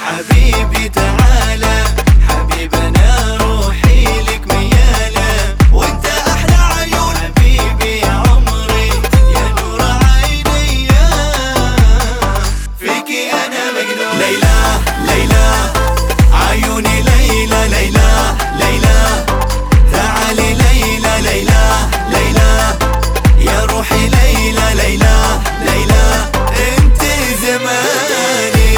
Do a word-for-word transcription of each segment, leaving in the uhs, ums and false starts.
حبيبي تعالى حبيبنا روحي لك ميالة وانت احلى عيون حبيبي يا عمري يا نور عيني فيكي انا مجنون. ليلى ليلى عيوني ليلى ليلى ليلى تعالي ليلى ليلى ليلى يا روحي ليلى ليلى ليلى انت زماني.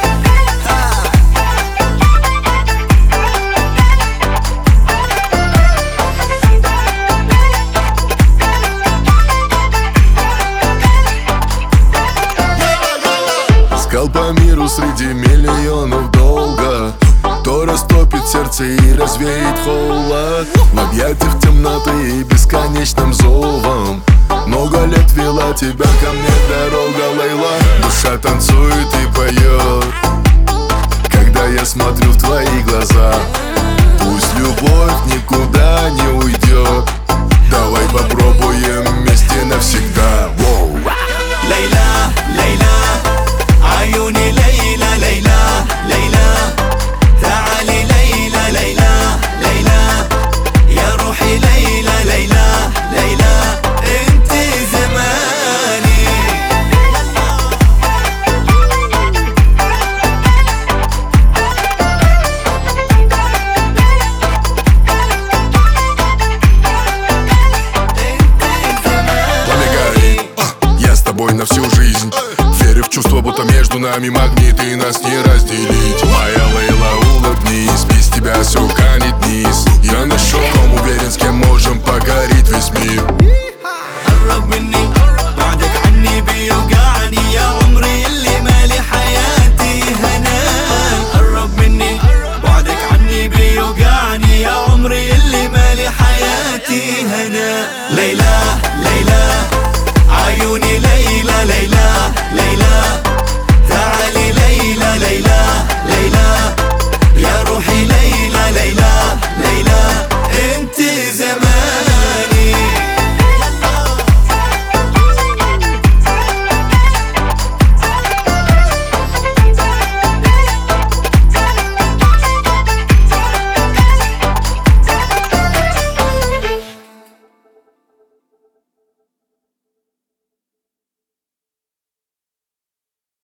Искал по миру среди миллионов долга, кто растопит сердце и развеет холод. В объятиях темноты и бесконечным зовом много лет вела тебя ко мне дорога, Лейла. Душа танцует и поет, когда я смотрю в твои глаза. Пусть любовь никуда не уйдет, давай попробуем вместе навсегда. Воу. ليلى ليلى عيوني ليلى ليلى ليلى تعالي ليلى ليلى ليلى يا روحي ليلى ليلى ليلى انت زماني. Полегай, я с тобой на всю жизнь, верю в чувство, будто между нами магнит и нас не разделить. Моя Лейла, улыбнись, без тебя все канет вниз. Я нашел, уверен, с кем можем покорить весь мир.